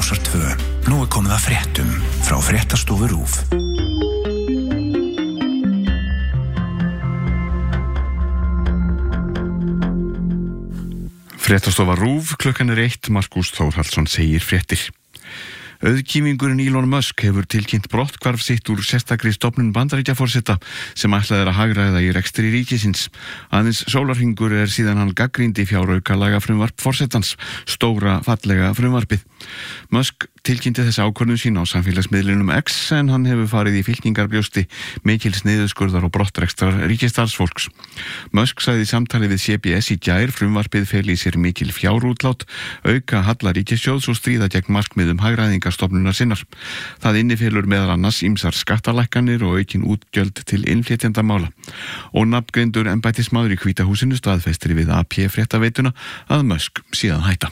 Rásar 2. Nú komið að fréttum frá Fréttastofu RÚV. Fréttastofa RÚV, klukkan 1, Markús Þórhallsson segir fréttir. Auðkýfingurinn Elon Musk hefur tilkynnt brotthvarf sitt úr sérstakri stofnun Bandaríkjaforseta sem ætlað að hagræða í rekstri ríkisins. Aðeins sólarhringur síðan hann gagnrýndi fjáraukalaga frumvarp forsetans, stóra fallega frumvarpið. Musk tilkynnti þessa ákvörðun sín á samfélagsmiðlinum X en hann hefur farið í fylkingarbrjósti mikils niðurskurðar og brottrekstrar ríkisstarfsfólks. Musk sagði í samtali við CBS í gær frumvarpið feli í sér mikil fjárútlát, auka halla ríkissjóðs og stríða gegn markmiðum hagræðingarstofnunar sinnar. Það innifelur meðal annars ýmsar skattalækkanir og aukin útgjöld til innflytjendamála. Ónafngreindur embættismaður í Hvíta húsinu staðfestir við AP fréttaveituna að Musk sé að hætta.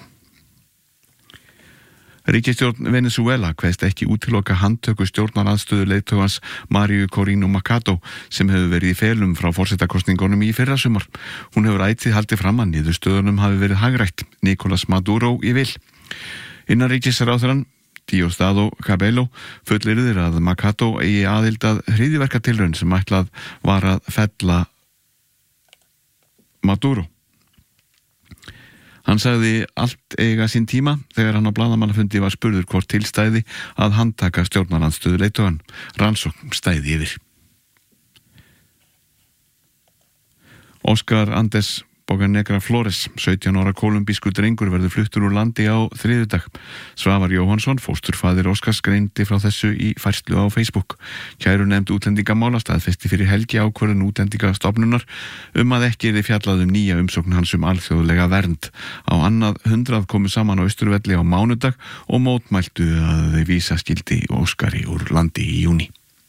Ríkisstjórn Venezuela kveðst ekki útiloka handtöku stjórnarandstöðu leiðtogans Mario Corina Machado sem hefur verið í felum frá forsetakosningunum í fyrrasumar. Hún hefur ætíð haldið fram að niðurstöðunum hafi verið hagrætt. Nicolás Maduro í vil. Innanríkisráðherrann Diosdado Cabello fullyrðir að Machado eigi aðild að hryðjuverkatilraun sem ætlað var að fella Maduro. Hann sagði allt eiga sinn tíma þegar hann á blaðamannafundi var spurður hvort tilstæði að handtaka stjórnarandstöðu leiðtogann. Rannsókn stæði yfir. Óskar Andrés Bocanegra Flores, 17 ára kólumbísku drengur verður fluttur úr landi á þriðjudag. Svavar Jóhannsson, fósturfaðir Óskars, greindi frá þessu í færslu á Facebook. Kærunefnd útlendingamála staðfesti fyrir helgi ákvörðun útlendingastofnunar að ekki yrði fjallað nýja umsókn hans alþjóðlega vernd. Á annað 100 komu saman á Austurvelli á mánudag og mótmæltu að þau vísa skildi Óskari úr landi í júní.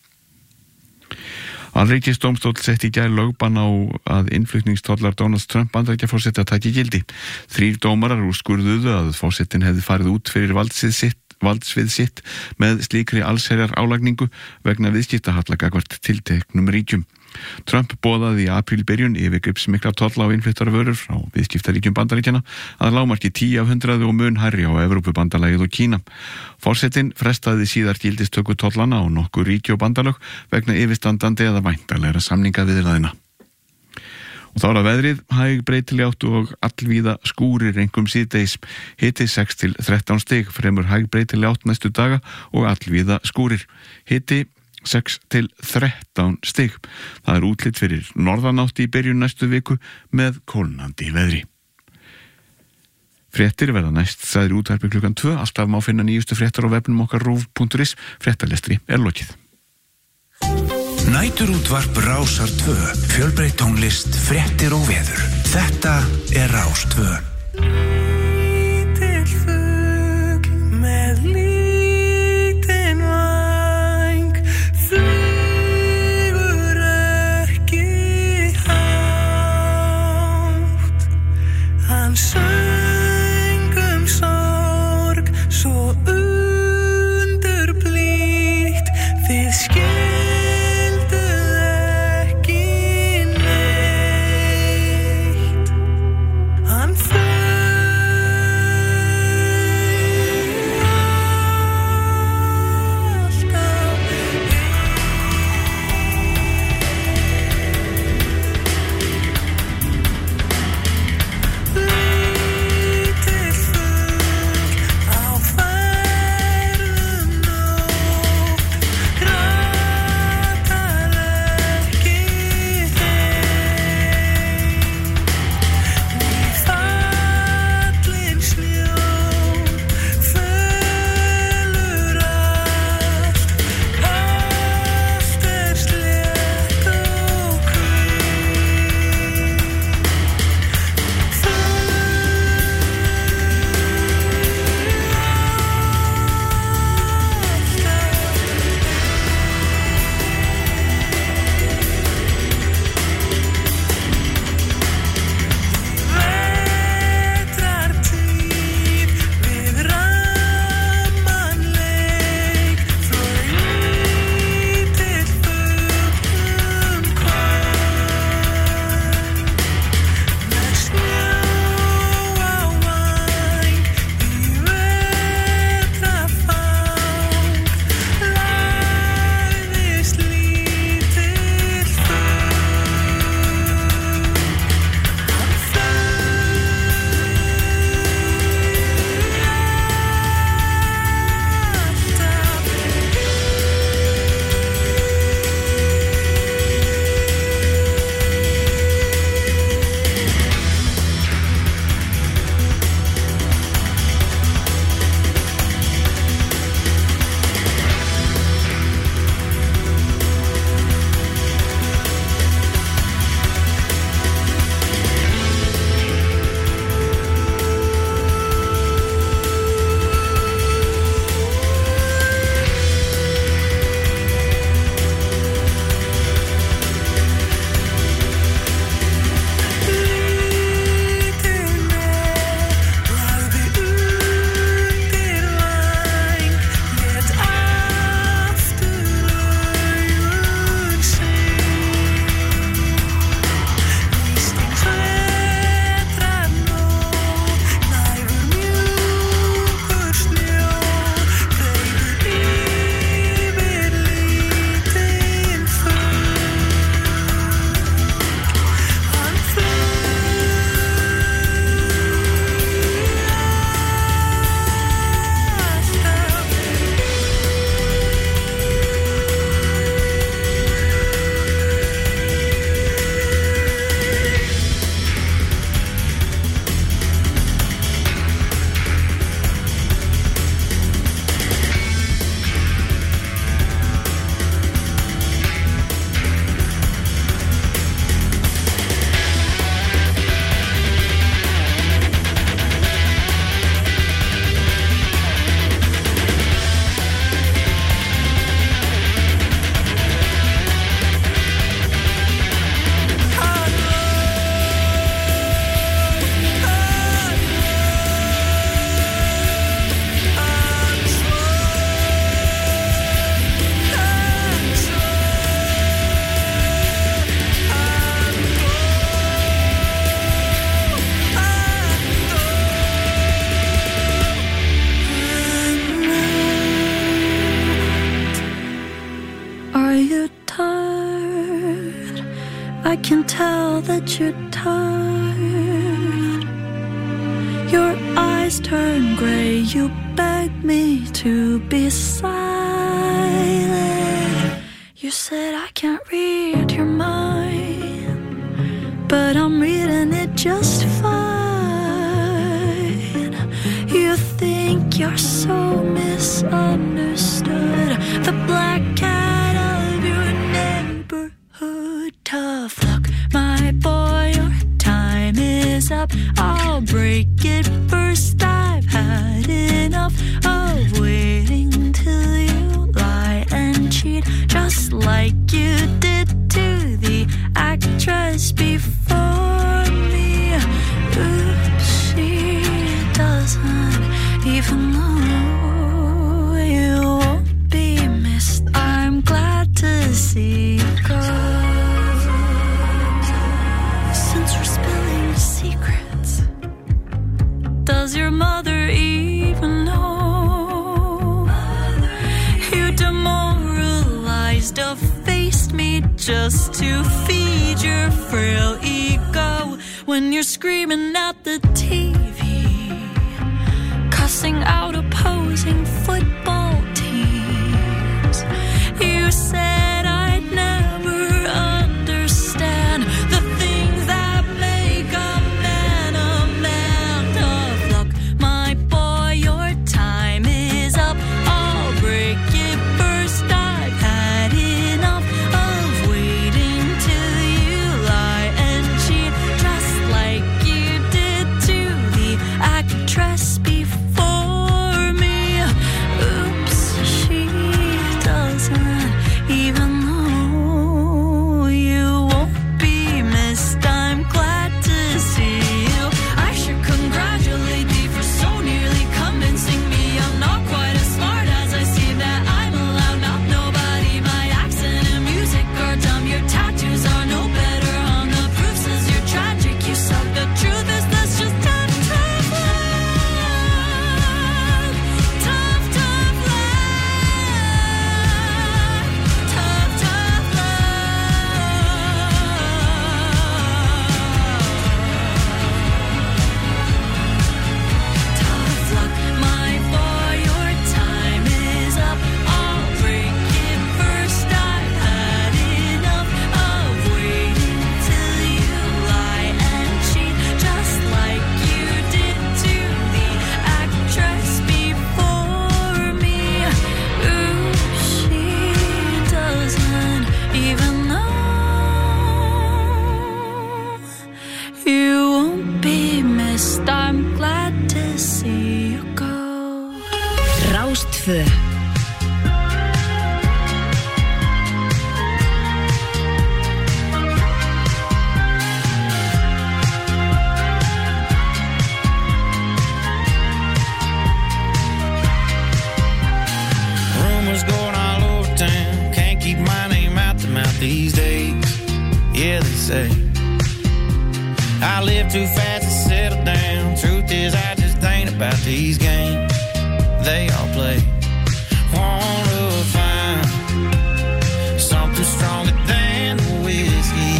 Alríkisdómstóll setti í gær lögbann á að innflutningstollar Donald Trump Bandaríkjaforseta taki gildi. 3 dómarar úrskurðuðu að forsetinn hefði farið út fyrir valdsvið sitt með slíkri allsherjar álagningu vegna viðskiptahalla gagnvart tilteknum ríkjum. Trump boðaði í aprílbyrjun yfirgripsmikla tolla á innfluttar vörur frá viðskiptaríkjum Bandaríkjanna að lágmarki 10 af 100 og mun hærri á Evrópubandalagið og Kína. Forsetinn frestaði síðar gildistöku tollana á nokkur ríki og bandalög vegna yfirstandandi eða væntanlegra samningaviðræðna. Og þá að veðrið, hæg breytileg átt og allvíða skúrir einkum síðdegis. Hiti 6 til 13 stig, fremur hæg breytileg átt næstu daga og allvíða skúrir. Hiti 6 til 13 stig. Það útlit fyrir norðanátt í byrjun næstu viku með kólnandi veðri. Fréttir verða næst sagðir í útvarpi klukkan 2. Alltaf má finna nýjustu fréttar á vefnum okkar RÚV.is. Fréttalestri lokið. Næturútvarp Rásar 2. Fjölbreytt tónlist, fréttir og veður. Þetta Rás 2. Lítill fugl með lítinn væng flýgur ekki hátt. Hann söng sorg svo undurblítt þið skilduð ekki neitt. Hann I can tell that you're tired. Your eyes turn gray, you beg me to be silent. You said I can't read your mind, but I'm reading it just fine. You think you're so misunderstood, the black cat of your neighborhood. Tough luck, my boy, your time is up. I'll break it first. I've had enough of waiting till you lie and cheat, just like you did to the actress before me. Oops, she doesn't even know you won't be missed. I'm glad to see you go. Since we're spilling secrets, does your mother even know? You demoralized, effaced me just to feed your frail ego. When you're screaming at the TV, cussing out opposing football teams, you said I'd never understand the things that make a man a man. Tough luck, my boy, your time is up. I'll break it first. I've had enough of waiting till you lie and cheat, just like you did to the actress before me. Oops, she doesn't even know you won't be missed. I'm glad to see you. I should congratulate thee for so nearly convincing me I'm not quite as smart as I see, that I'm allowed, not nobody. My accent and music are dumb. Your tattoos are no better. On the proof says you're tragic. You suck. The truth is that's just tough, tough love. Tough, tough love. Tough, tough love. Tough luck, my boy, your time is up. I'll break it first. I've had enough of waiting till you lie and cheat, just like you did to the actress before me. Ooh, she doesn't even know you won't be missed. I'm glad to see you go. Rástfö. Rumors going all over town. Can't keep my name out the mouth these days. Yeah, they say I live too fast to settle down. Truth is, I just ain't about these games they all play. Wanna find something stronger than whiskey.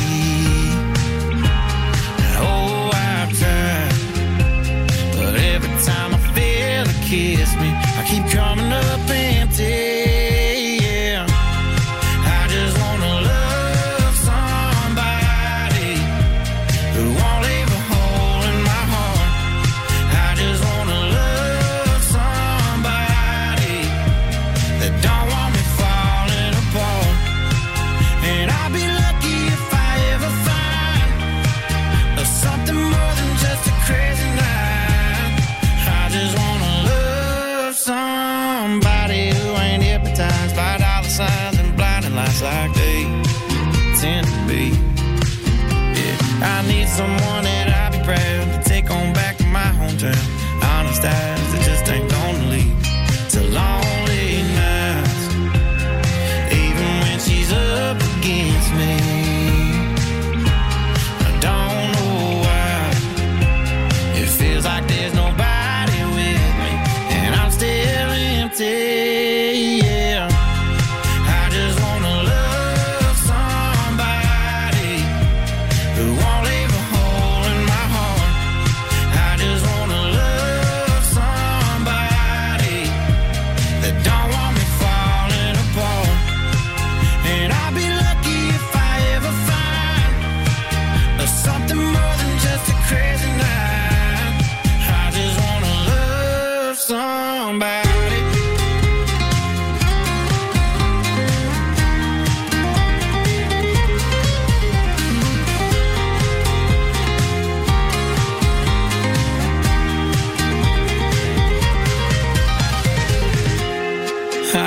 Oh, I've tried, but every time I feel it kiss me, I keep coming up empty. Yeah, I just wanna love somebody who won't leave a hole in my heart. I just wanna love somebody that don't want me falling apart. And I'll be lucky if I ever find something more than just a crazy night. I just wanna love somebody who ain't hypnotized by dollar signs and blinding lights like they tend to be. Yeah, I need someone that I'll be proud to take on back to my hometown. Honest eyes that just ain't gonna lead to lonely nights, even when she's up against me. I don't know why it feels like there's nobody with me, and I'm still empty. Yeah, I just wanna love somebody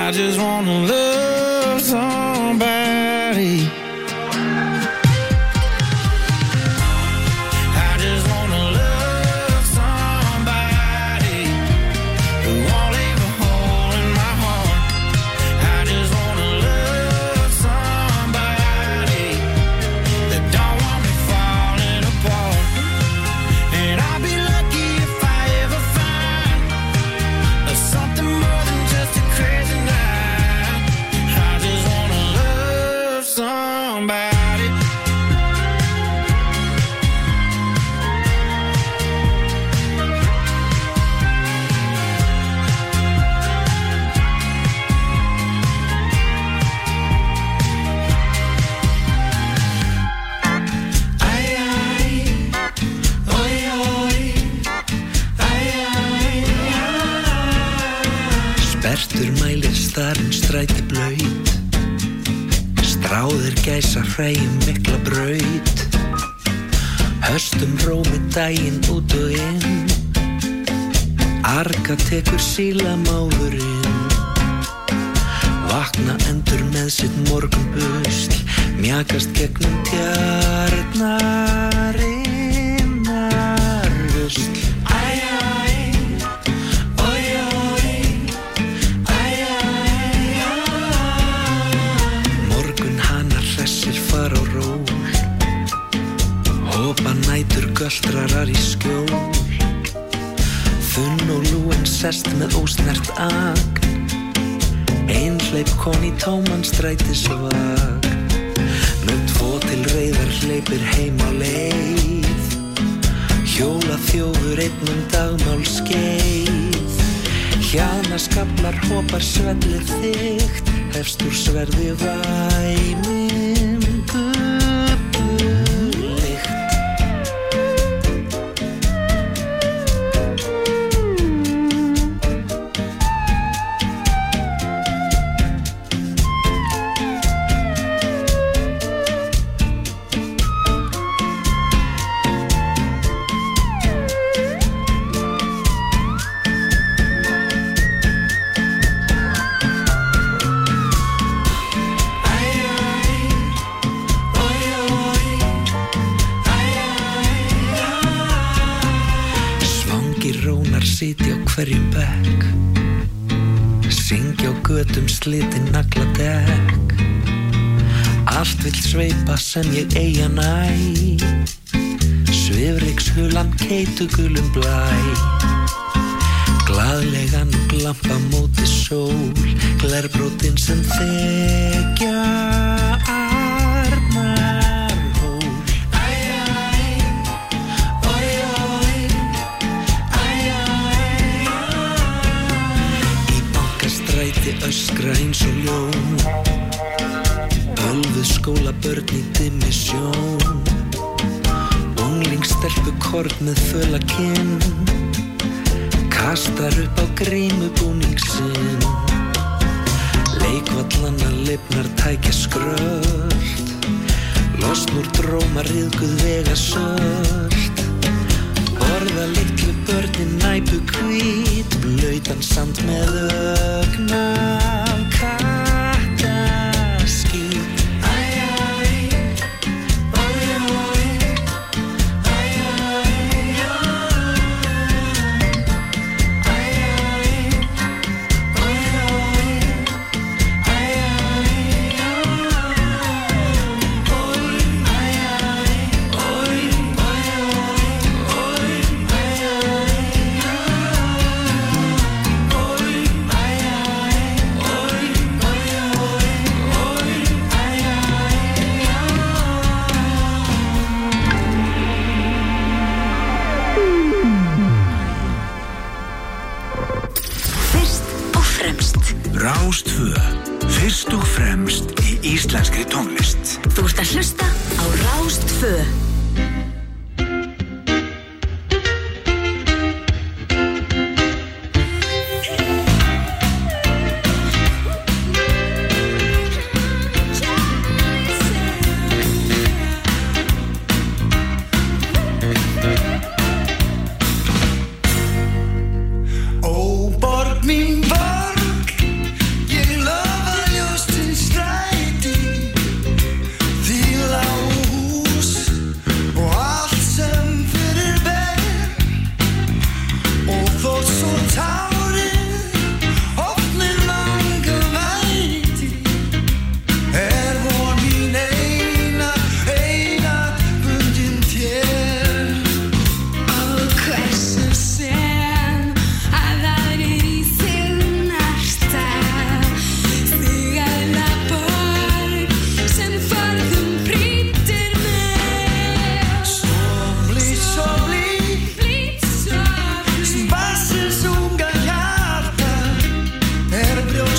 I just wanna love somebody. I just wanna love somebody who won't leave a hole in my heart. I just wanna love somebody that don't want me falling apart. And I'll be lucky if I ever find something more than just a crazy night. I just wanna love somebody. Sperrtur mælir starinn stræti blaut, stráðir gæsa hræjum mikla braut, höstum rómi daginn út og inn, arga tekur síla máðurinn, vakna endur með sitt morgunbusl, mjakast gegnum tjarnarinnar rusl. Far á ról, hopa nætur göltrarar í skjól, þunn og lúin sest með ósnert agn, einhleyp kon í tóman strætisvagn, með tvo til reiðar hleypir heim á leið, hjóla þjófur einnum dagmál skeið, hjaðna skaflar hopar svellið þykkt, hefst úr sverði væmin. Sitja á hverjum bekk, syngja á götum slitin nagladekk, allt vill sveipa sem ég eigi að næ, svifrykshulan keitugulum blæ, glaðlegan glampa móti sól, glerbrotin sem þekja öskra eins og ljón, ölfuð skólabörn í dimmi sjón, unglingsstelpu korn með föla kinn, kastar upp á grímubúning sinn, leikvallanna lifnar tækja skröld, losn úr dróma ryðguð vega söld, borða litlu börnin næpu hvít, blautan sand með ögnam kattaskít. Rás 2. Fyrst og fremst í íslenskri tónlist. Þú ert að hlusta á Rás 2. Ó, borg mín borg, ég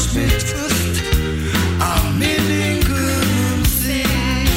smitast af minningum þig.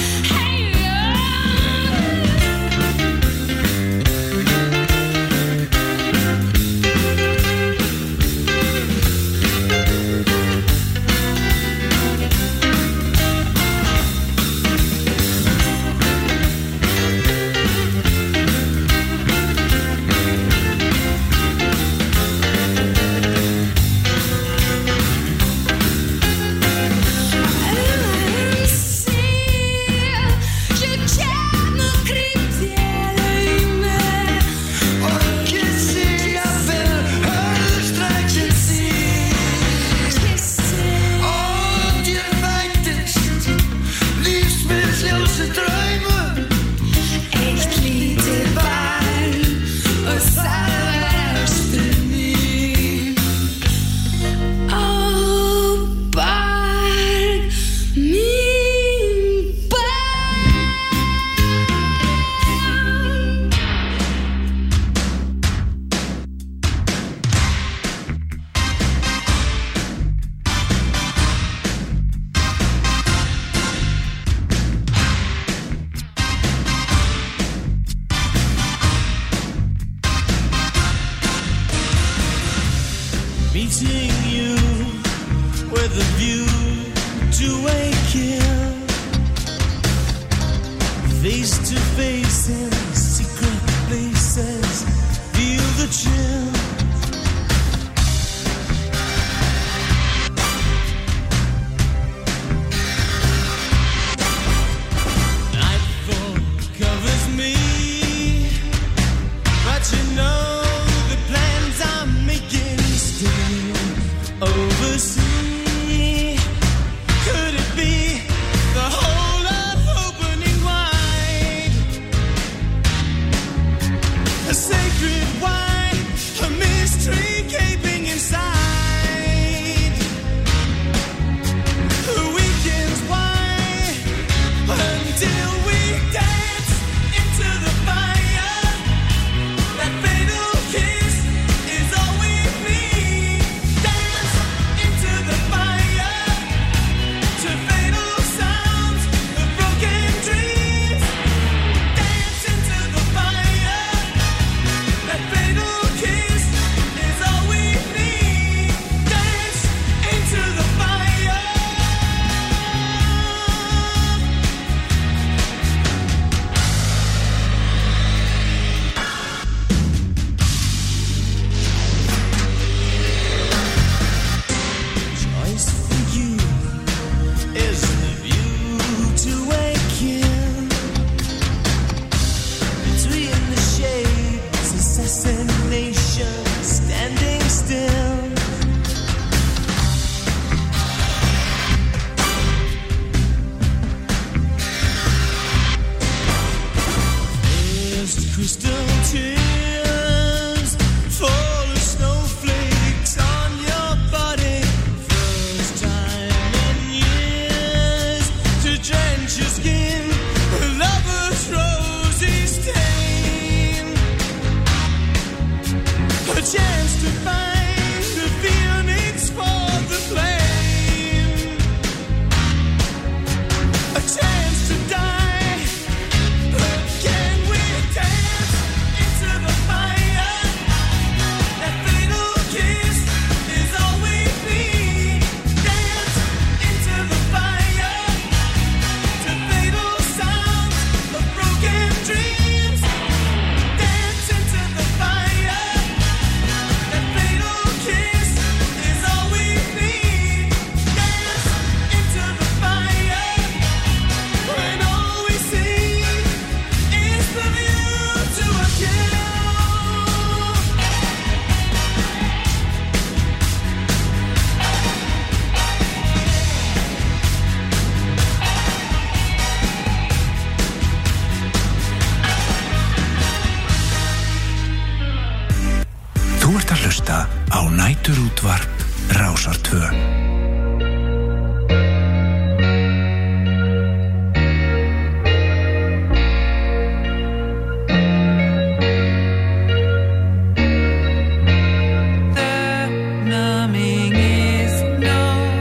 Meeting you with a view to a kill, face to face in secret places, feel the chill. Nightfall covers me, but you know the plans I'm making still oversee. Could it be the whole earth opening wide? A sacred wine, a mystery gaping inside. The weekend's wine until we dance into the fire. That fatal kiss is all we need. Dance into the fire to fatal sounds of broken dreams. Dance into the fire. That fatal kiss is all we need. Dance into the fire. Choice for you is the view to a kill. Between the shades, assassination, standing still. First crystal tears fall as snowflakes on your body. First time in years to drench your skin, a lover's rosy stain. A chance to find the phoenix for the flame. A chance to die, but can we dance into the fire? That fatal kiss is all we need. Dance into the fire to fatal sounds of broken dreams. Dance into the fire. That fatal kiss is all we need. Dance into the fire when all we see is the view to a kill. Þú ert að hlusta á Næturútvarp Rásar 2. The numbing is no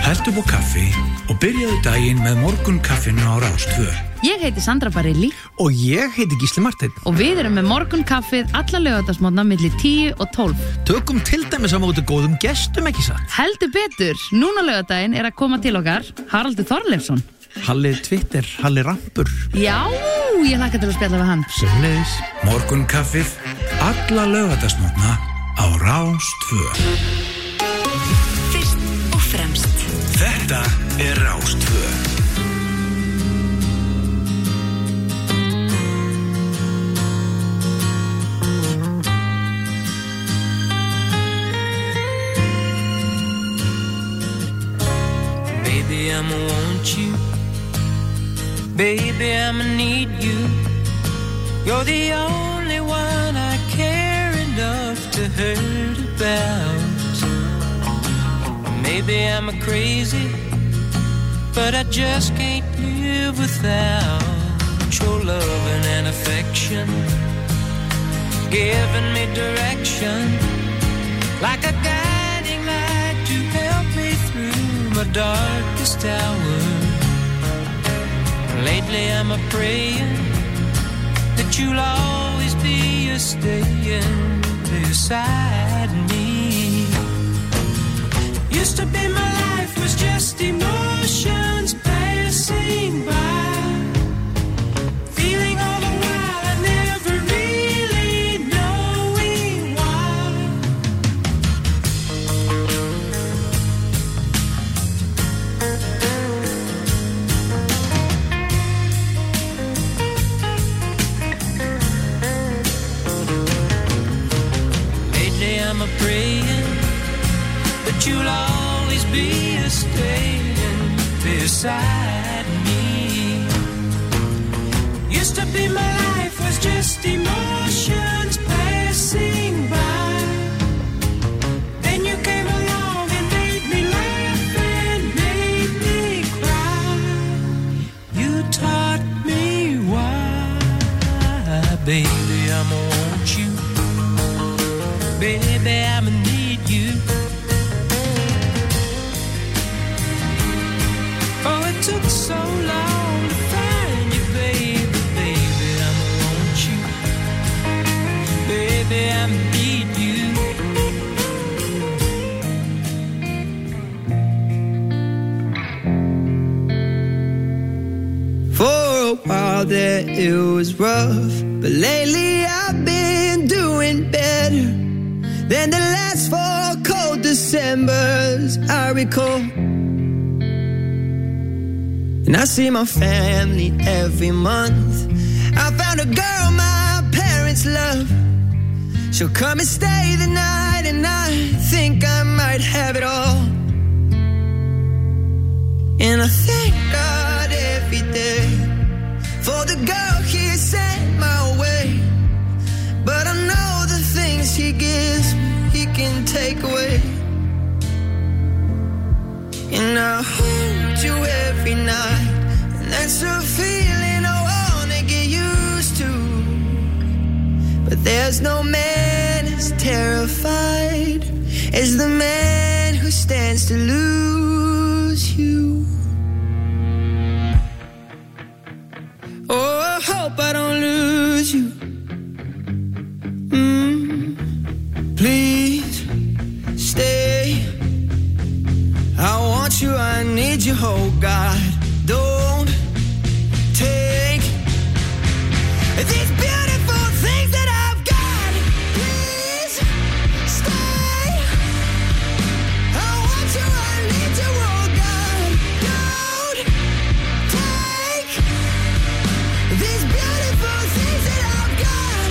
Hældu upp á kaffi og byrjaðu daginn með morgunkaffinu á Rás 2. Ég heiti Sandra Barilli Og ég heiti Gísli Marteinn. og við erum með morgunkaffið alla laugardagsmorgna milli 10 og 12. Tökum til dæmis á móti góðum gestum, ekki satt? Heldur betur, núna laugardaginn er að koma til okkar Haraldur Þorleifsson. Halli Twitter, Halli Rampur. Já, ég hlakka til að spjalla við hann. Sömuleiðis. Morgunkaffið alla laugardagsmorgna á Rás 2. Fyrst og fremst. Þetta er Rás 2. Baby, I'ma want you. Baby, I'ma need you. You're the only one I care enough to hurt about. Maybe I'm a crazy, but I just can't live without your loving and affection, giving me direction, like a guiding light to help me through my darkest hour. Lately I'm a-praying that you'll always be a-staying beside me. Used to be my life was just emotions passing by, feeling all the while I never really knowing why. Lately I'm a-praying that you'll always be a-staying beside me. Used to be my life was just emotions passing by. Then you came along and made me laugh and made me cry. You taught me why. Baby, I'ma want you. Baby, I'ma need you. Oh, it took so long to find you, baby, baby, I'ma want you. Baby, I'ma need you. For a while there it was rough, but lately I've been doing better than the last 4 cold Decembers I recall. And I see my family every month. I found a girl my parents love. She'll come and stay the night, and I think I might have it all. And I thank God every day for the girl He sent my way. But I know the things He gives me, He can take away. And I hold you every night, and that's a feeling I wanna get used to. But there's no man as terrified as the man who stands to lose you. Oh, I hope I don't lose you. Please stay. I want you, I need you, oh God. Don't take these beautiful things that I've got. Please stay. I want you, I need you, oh God. Don't take these beautiful things that I've got.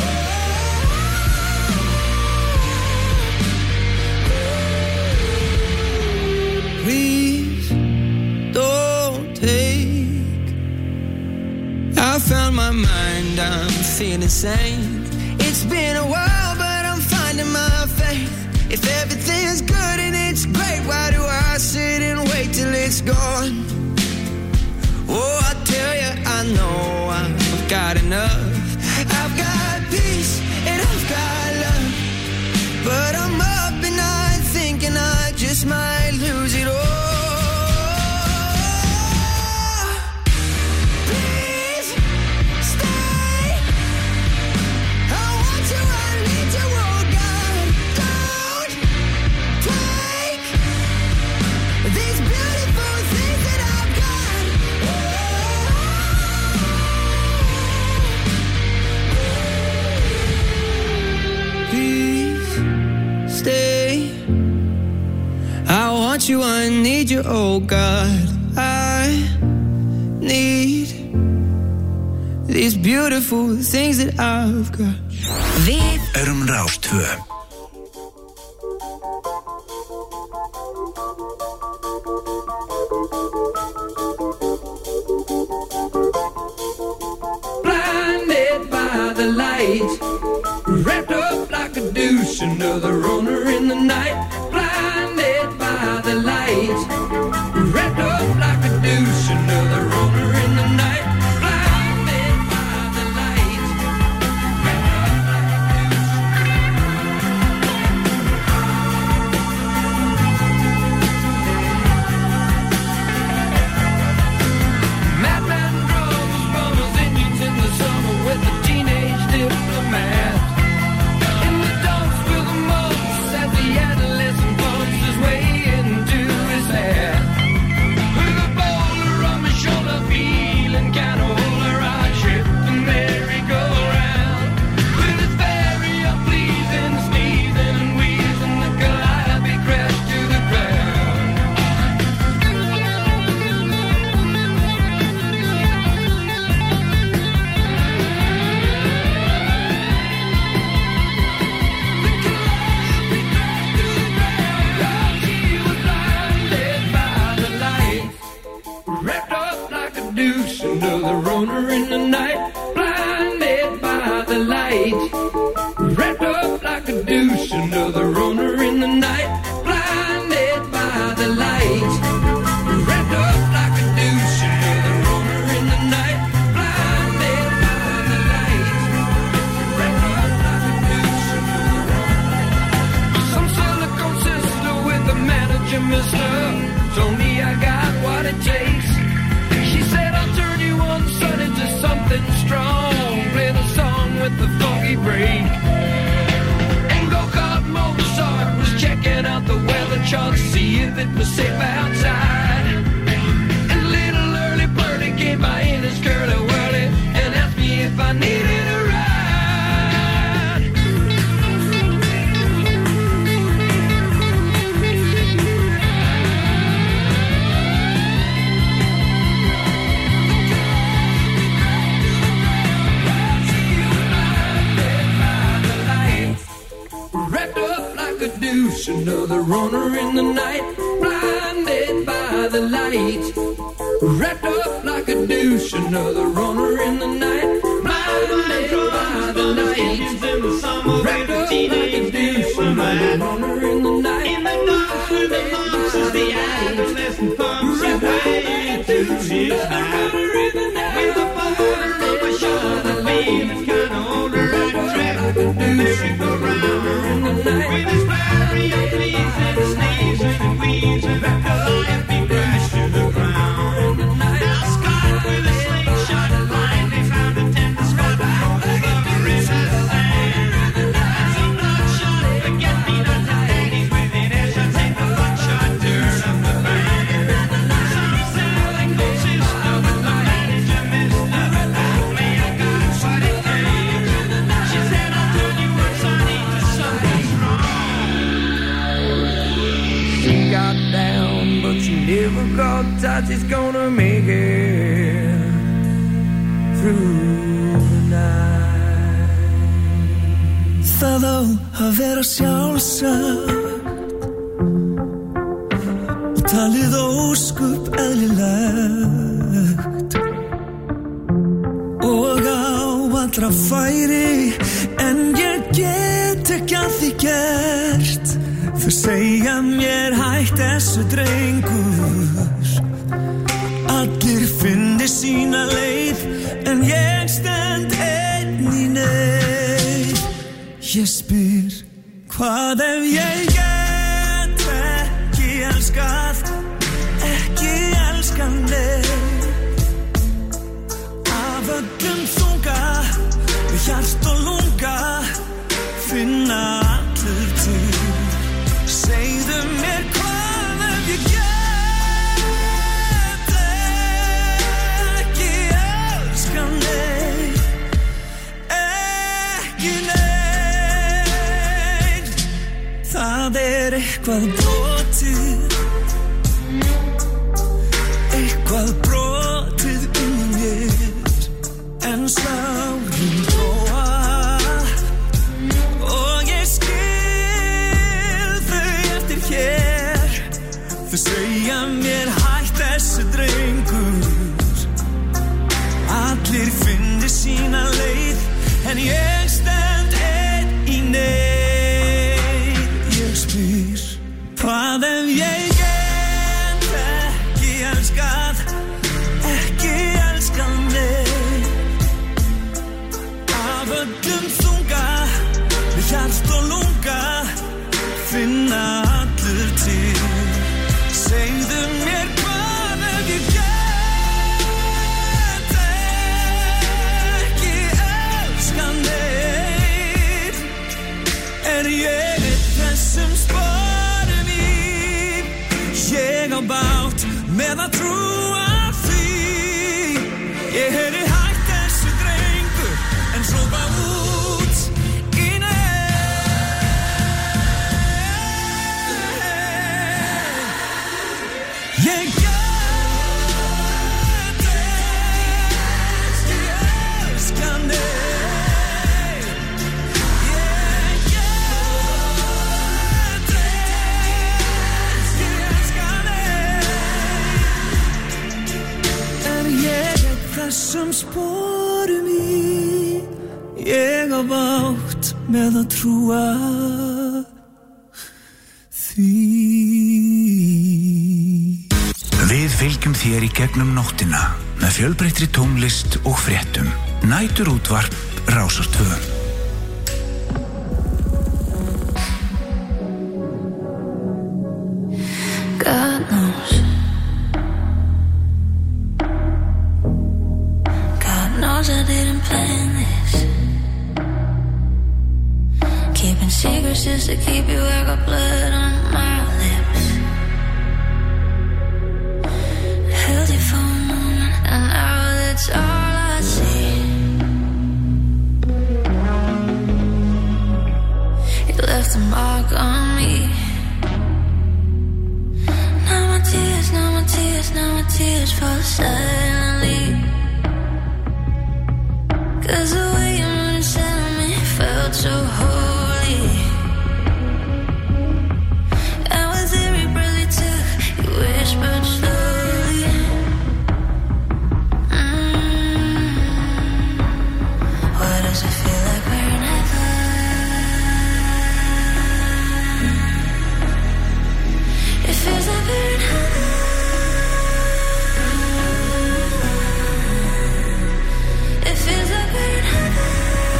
Please don't take. I found my mind, I'm feeling sane. It's been a while, but I'm finding my faith. If everything's good and it's great, why do I sit and wait till it's gone? Oh, I tell you, I know I've got enough. I've got peace and I've got love, but I'm up and I'm thinking I just might lose it all. want you, I need you, oh God. I need these beautiful things that I've got. Við erum Rás 2. Blinded by the light, wrapped up like a douche, another runner in the night. Blinded by the light, wrapped up like a douche, another runner in the night. Blinded by the light, wrapped up like a douche. Madman drums, runners, Indians in the summer with a teenage diplomat. In the dumps with the mumps as the adolescent bumps his way into his hair. With a boulder on my shoulder, feeling kinda older, I tripped and merry-go-round. With his very unpleasing sneezing and wheezing, the calliope crashed to the ground. He was blinded by the light, wrapped up like a douche, another runner in the night. Blinded by the light, wrapped up like a douche, another runner in the night. Blinded by the light, wrapped up like a douche, another runner in the night. Blinded by the light, wrapped up like a douche, another runner. Some silicone sister with a manager, mister, told me I got what it takes. She said I'll turn you on sun into something strong, play the song with the funky break. And go-kart Mozart was checking out the weather chart to see if it was safe outside. And little early birdie came by in his curly-whirly and asked me if I needed a ride. Wrapped up like a douche, another runner in the night. Blinded by the light, wrapped up like a douche, another runner in the night. Blinded by the light, wrapped up like a douche, another runner in the night. In the dark with the lumps as the adolescent bumps his way to his night. With a boulder on my shoulder, feeling kinda older, I tripped and merry-go-round. With his very unpleasing sneezing and wheezing, the calliope crashed to the ground. Now scarred with a slingshot line, they found a tender spot over his hand. And some bloodshot forget-me-not ladies with it as I take the buckshot turn of the band. Some silicone sister with the manager, mister, told me I got what it takes. She said I'll turn you on sunny to something strong. She got down, but she never got touch. She's gonna make it through the night. Það á að vera sjálfsagt og talið óskup eðlilegt og á allra færi, en ég get ekki að því gert. Þau segja mér hætt þessu drengur, allir finni sína leið, en ég stend einn í neyð. Ég spyr, hvað ef ég get ekki elskað, ekki elskað neitt? Af öllum þunga, við hjart og lunga, finna allir til. Segðu mér, hvað ef ég get ekki elskað neitt? Ekki neitt. Það eitthvað brotið, eitthvað brotið mér, en sárin gróa og ég skil þau eftir hér. Þau segja mér hætt þessu drengur, allir finni sína leið, en ég stend einn í neyð. Ég spyr, hvað ef ég get ekki elskað neitt? Af öllum þunga, við hjart og lunga, finna allur til. Segðu mér hvað ef ég get ekki elskað neitt? Er ég þessum sporum í? Ég á bátt með að trúa því. Ég heyri hægt þessu drengur, en hrópa út í neyð. Ég get ekki elskað neitt. Ég get ekki elskað neitt. Er ég þessum sporum í? Ég á bágt með að trúa því. Við fylgjum þér í gegnum nóttina með fjölbreyttri tónlist og fréttum. Næturútvarp Rásar 2. God knows. God knows I didn't plan this. Keeping secrets just to keep you, I got blood on my lips. Held you for a moment, and now that's all I see. You left a mark on me. Now my tears fall silently. 'Cause the way you moved inside of me felt so holy. And with every breath you took, you whispered slowly. Why does it feel like we're in heaven? It feels like we're in heaven. It feels like we're in heaven.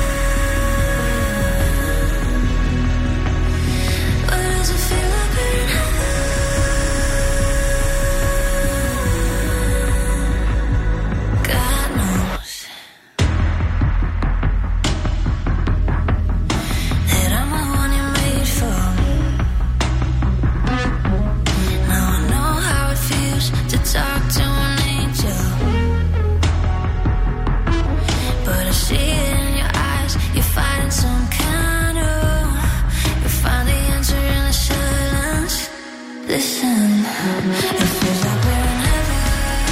Why does it feel like we're in heaven? God knows that I'm the one you made for. Now I know how it feels to talk to an angel, but I see it in your eyes. You're fighting some kind of. You find the answer in the silence. Listen, it feels like we're in heaven.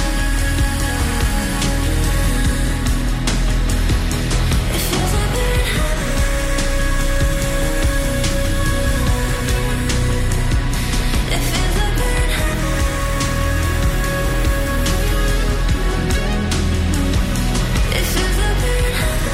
It feels like we're in heaven. It feels like we're in heaven. It feels like we're in heaven.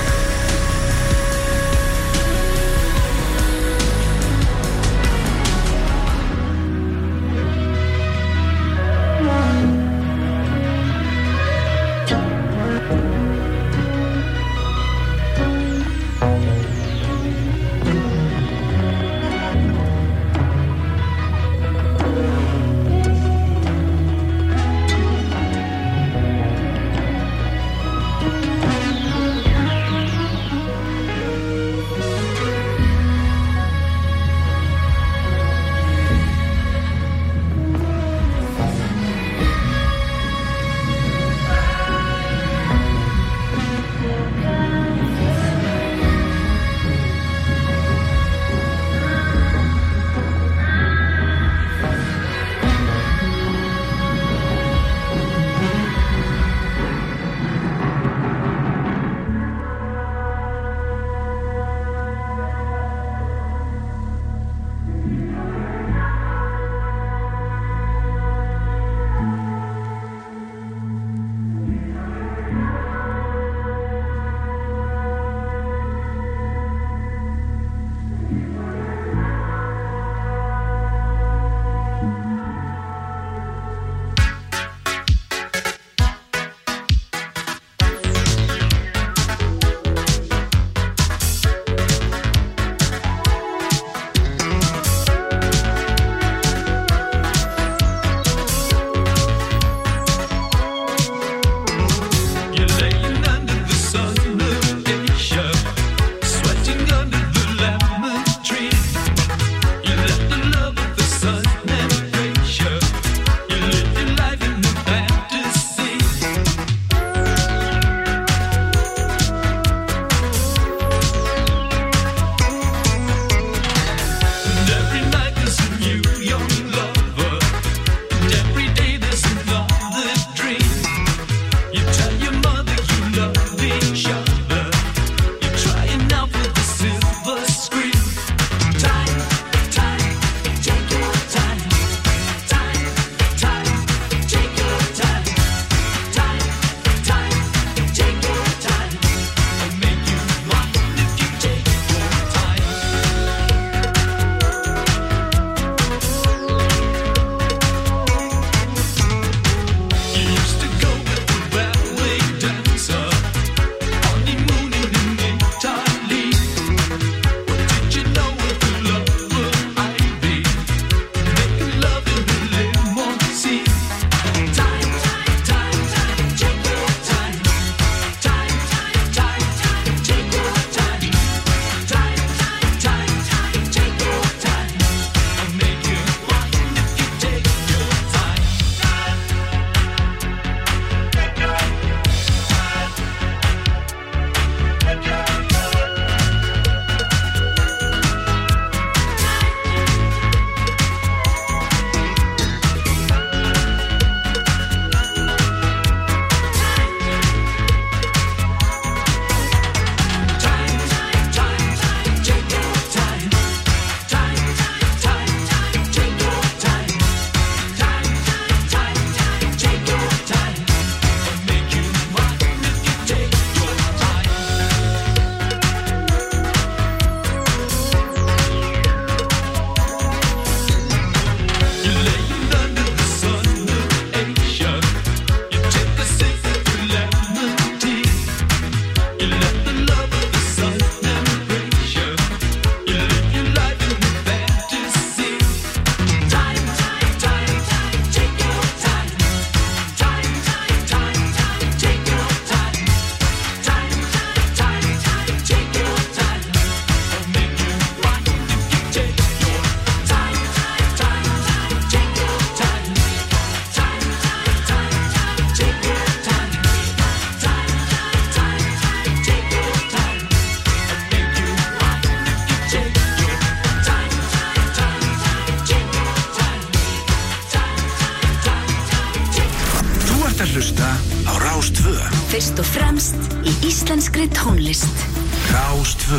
hlusta á Rás 2. Fyrst og fremst í íslenskri tónlist. Rás 2.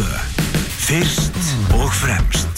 Fyrst og fremst.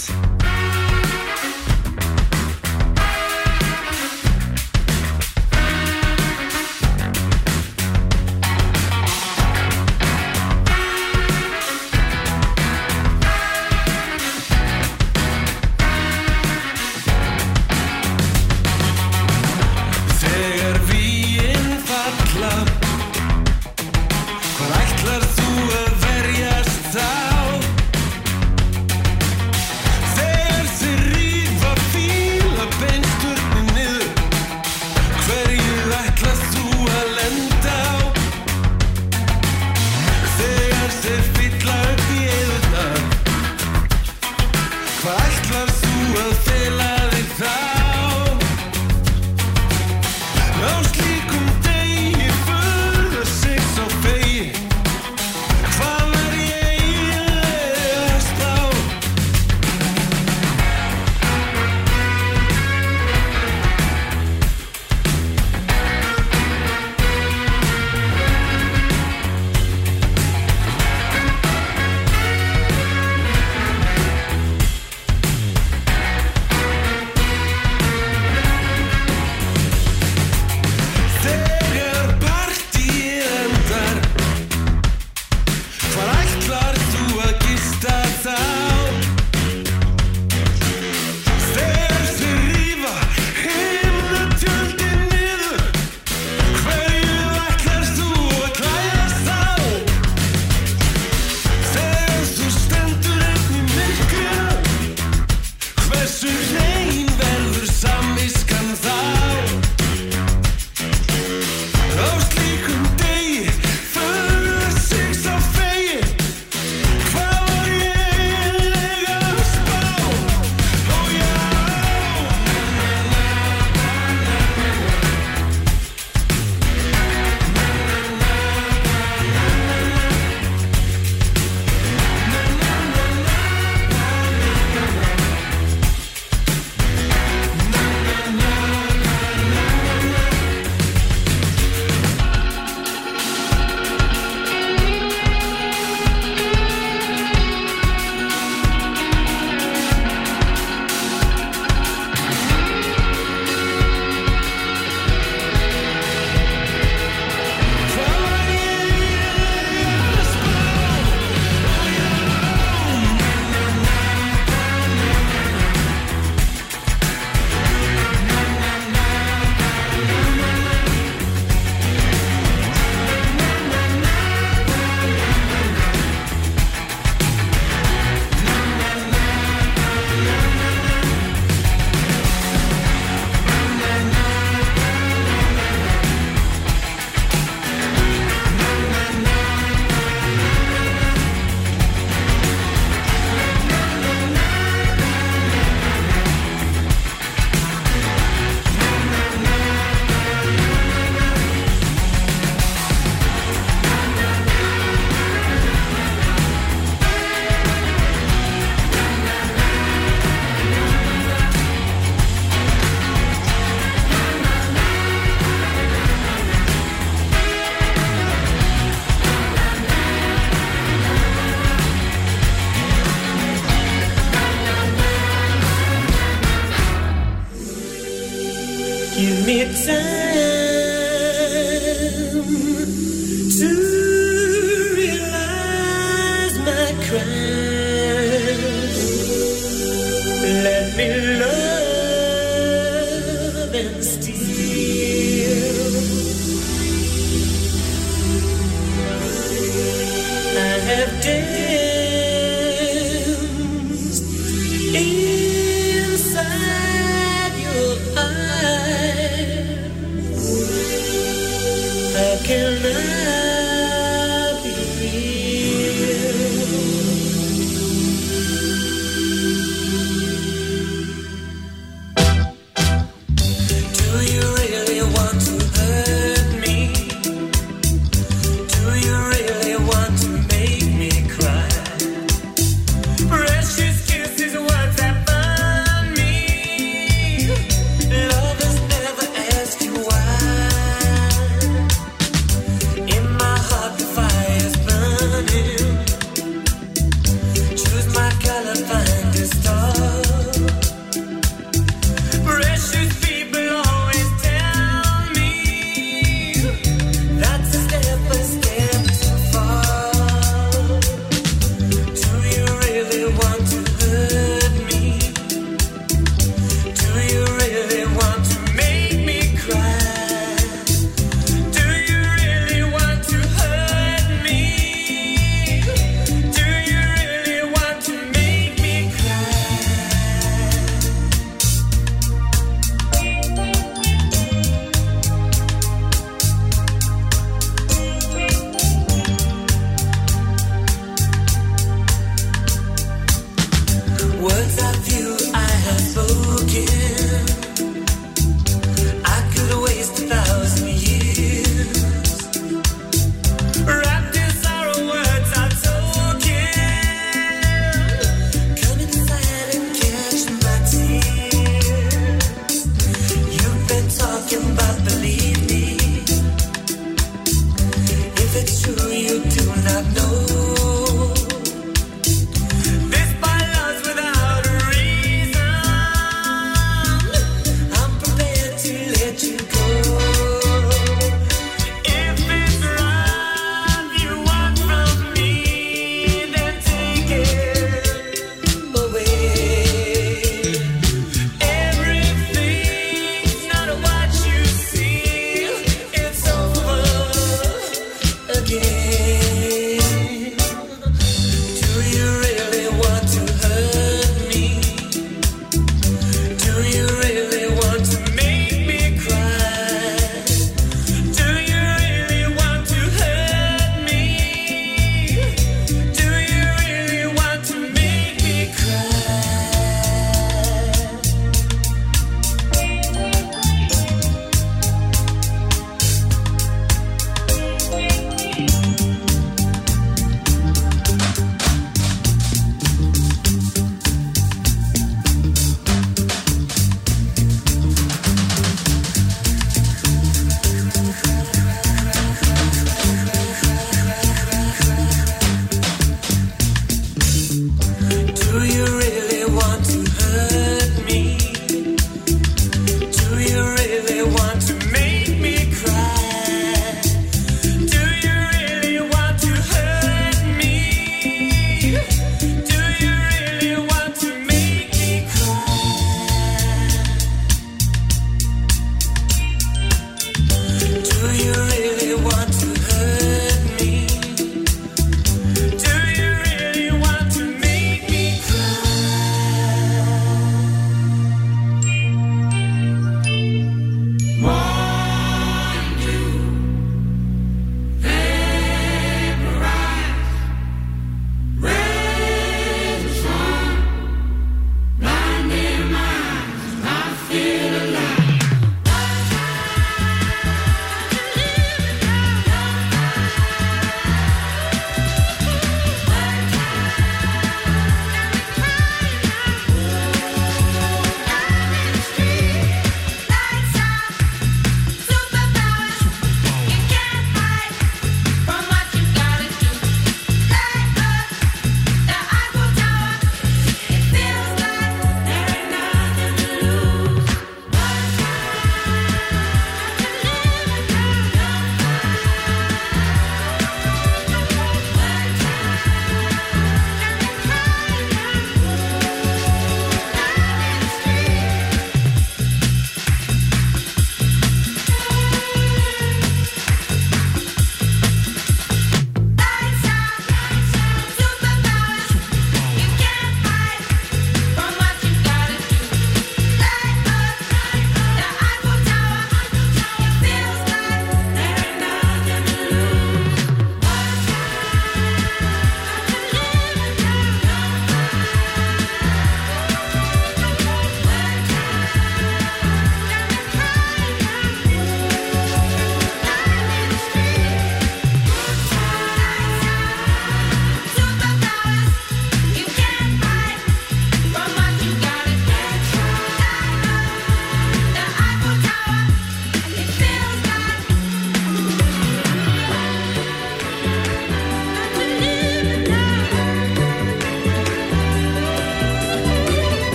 Do you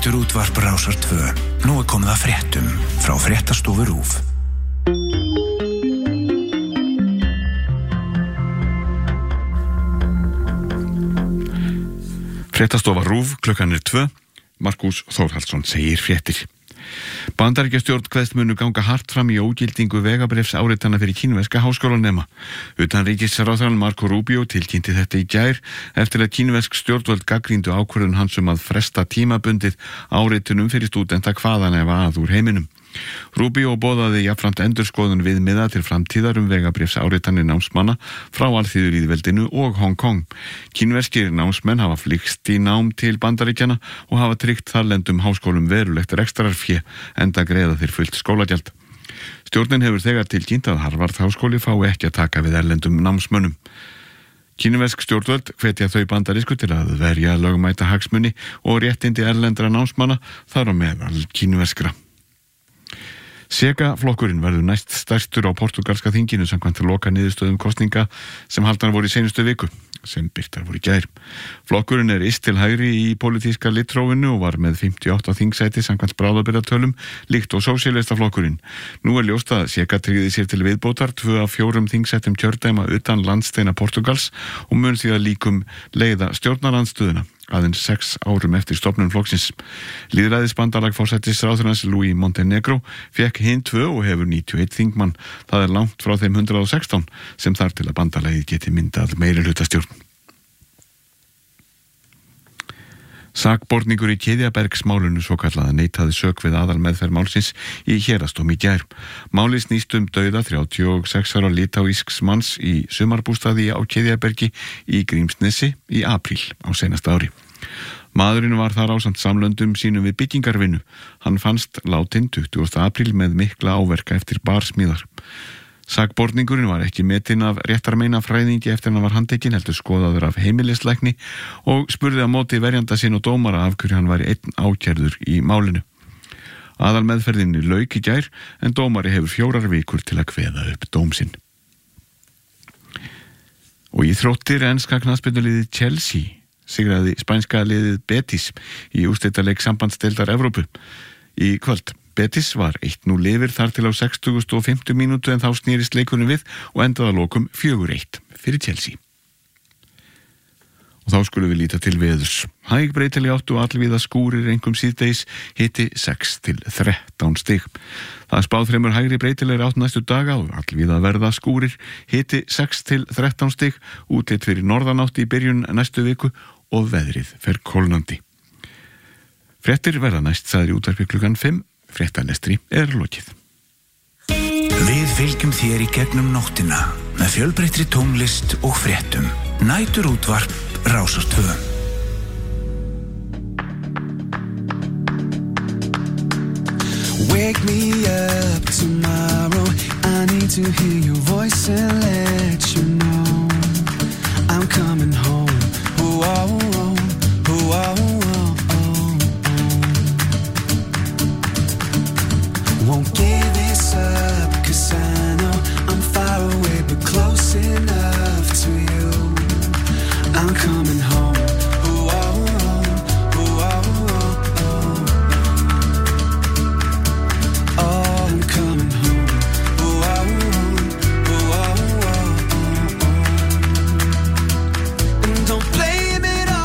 Næturútvarp Rásar 2. Nú komið að fréttum frá Fréttastofu RÚV. Fréttastofa RÚV, klukkan 2. Markús Þórhallsson segir fréttir. Bandaríkjastjórn kveðst munu ganga hart fram í ógildingu vegabréfs áritana fyrir kínverska háskólanema. Utanríkisráðherrann Marco Rubio tilkynnti þetta í gær eftir að kínversk stjórnvöld gagnrýndu ákvörðun hans að fresta tímabundið áritunum fyrir stúdenta hvaðanæva að úr heiminum. Rubio boðaði jafnframt endurskoðun viðmiða til framtíðar vegabréfs áritanir námsmanna frá Alþýðulýðveldinu og Hong Kong. Kínverskir námsmenn hafa flykst í nám til Bandaríkjanna og hafa tryggt þarlendum háskólum verulegt rekstrarfé enda greiða þeir fullt skólagjald. Stjórnin hefur þegar tilkynnt að Harvard háskóli fái ekki að taka við erlendum námsmönnum. Kínversk stjórnvöld hvetja þau bandarísku til að verja lögmæta hagsmuni og réttindi erlendra námsmanna þar á meðal kínverskra. Sega-flokkurinn verður næst stærstur á portugalska þinginu samkvæmt loka niðurstöðum kosninga sem haldnar voru í seinustu viku, sem birtar voru í gær. Flokkurinn yst til hægri í pólitíska litrófinu og var með 58 þingsæti samkvæmt bráðabirgðatölum, líkt og sósíalistaflokkurinn. Nú ljóst að Sega tryggði sér til viðbótar 2 af 4 þingsætum kjördæma utan landsteina Portugals og mun því að líkum leiða stjórnarandstöðuna. Aðeins 6 árum eftir stofnun flokksins. Lýðræðisbandalag forsætisráðherrans Luis Montenegro fékk hin 2 og hefur 91 þingmann. Það langt frá þeim 116 sem þarf til að bandalagið geti myndað meirihlutastjórn. Sakborningur í Kiðjabergsmálinu svokallaða neitaði sök við aðalmeðferð málsins í héraðsdómi í gær. Málið snýst dauða 36 ára litáísks manns í sumarbústaði á Kiðjabergi í Grímsnesi í apríl á seinasta ári. Maðurinn var þar ásamt samlöndum sínum við byggingarvinnu. Hann fannst látinn 20. apríl með mikla áverka eftir barsmíðar. Sakborningurinn var ekki metinn af réttarmeinafræðingi eftir hann var handtekinn, heldur skoðaður af heimilislækni og spurði á móti verjanda sinn og dómara af hverju hann væri einn ákærður í málinu. Aðalmeðferðinni lauk í gær en dómari hefur 4 vikur til að kveða upp dóm sinn. Og í íþróttir enska knattspyrnuliðið Chelsea sigraði spænska liðið Betis í úrslitaleik sambandsdeildar Evrópu í kvöld. Betis var 1-0 yfir þar til á 60. mínútu en þá snýrist leikurinn við og endaði að lokum 4-1 fyrir Chelsea. Og þá skulum við líta til veðurs. Hæg breytileg átt og allvíða skúrir einkum síðdegis, hiti 6 til 13 stig. Það spáð fremur hægri breytilegri átt næstu daga og allvíða verða skúrir, hiti 6 til 13 stig, útlit fyrir norðanátt í byrjun næstu viku og veðrið fer kólnandi. Fréttir verða næst sagðir í útvarpi klukkan 5. Fréttanestri lokið. Við fylgjum þér í gegnum nóttina með fjölbreyttri tónlist og fréttum. Næturútvarp Rásar 2. Wake me up tomorrow. I need to hear your voice and let you know I'm coming home. Oh, oh, oh, oh, oh, oh. Won't give this up, 'cause I know I'm far away but close enough to you. I'm coming home. Oh, oh, oh, oh, oh, oh. Oh, I'm coming home. Oh, oh, oh, oh, oh, oh. And don't blame it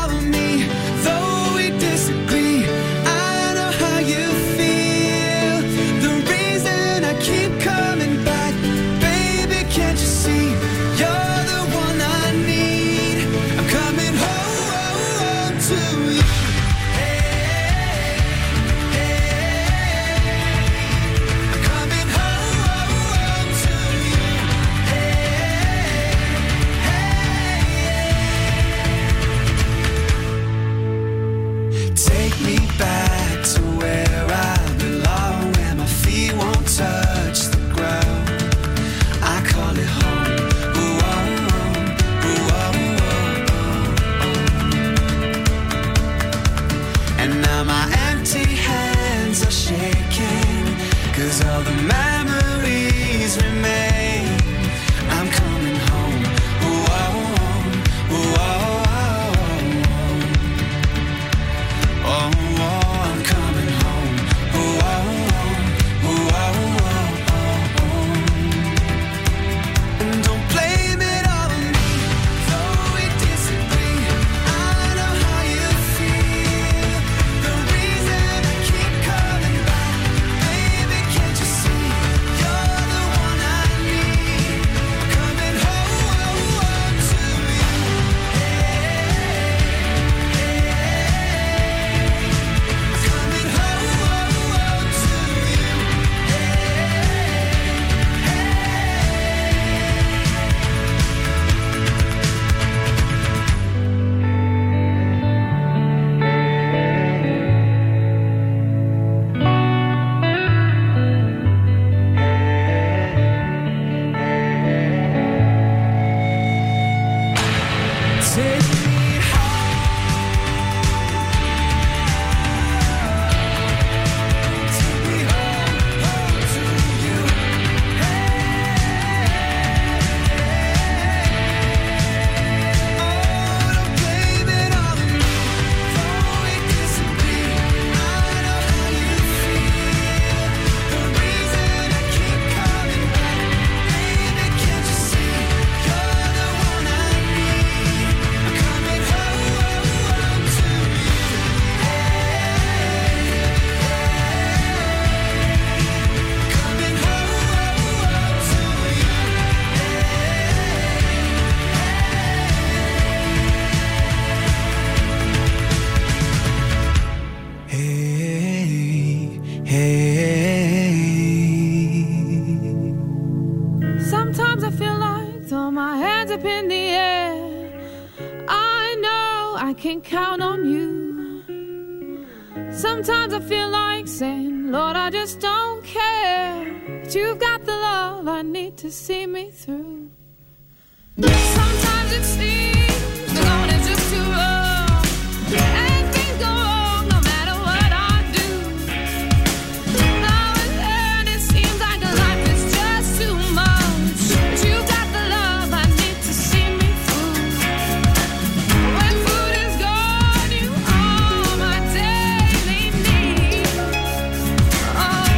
can count on you. Sometimes I feel like saying, Lord, I just don't care. But you've got the love I need to see me through. Sometimes it seems the going is just too rough, and things go wrong no matter what I do. Now and then it seems like life is just too much, but you've got the love I need to see me through. When food is gone, you are my daily need. Oh,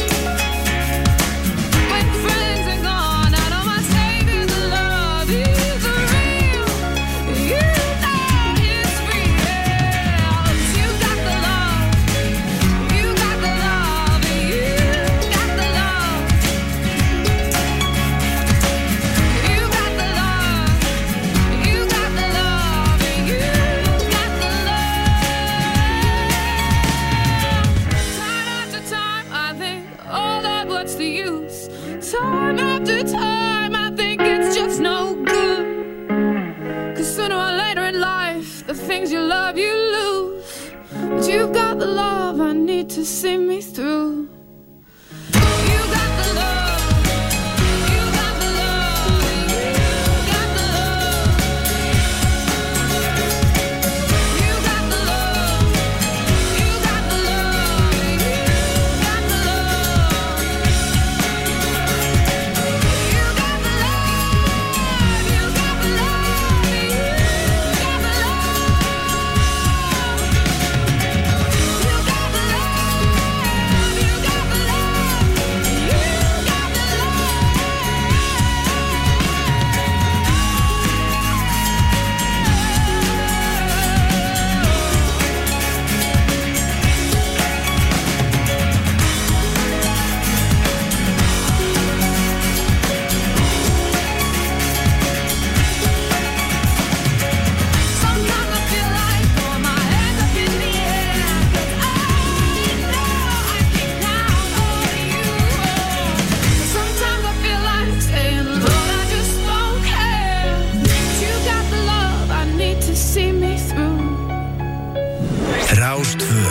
when friends are gone, I know my Savior's love is real. You know it's real. You got the love. You got the love. You got the love. You got the love. You got the love. You got the love. Time after time, I think, oh Lord, what's the use? Time after time, I think it's just no good. 'Cause sooner or later in life, the things you love, you lose. But you've got the love I need to see me through. You got the love. You got the love. You got the love. You got the love. You got the love. You got the love. You got the love. You got the love. You got the Sometimes I feel like throwing my hands up in the air, 'cause I know I can count on you. Sometimes I feel like saying, Lord, I just don't care. But you got the love I need to see me through. Rástvö.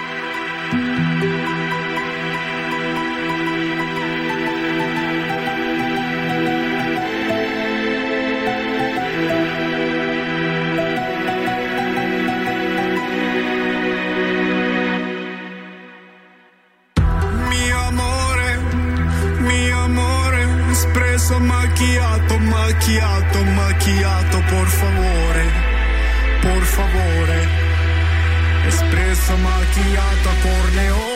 Mio amore, espresso macchiato, macchiato, macchiato, por favore, espresso macchiato, corneo.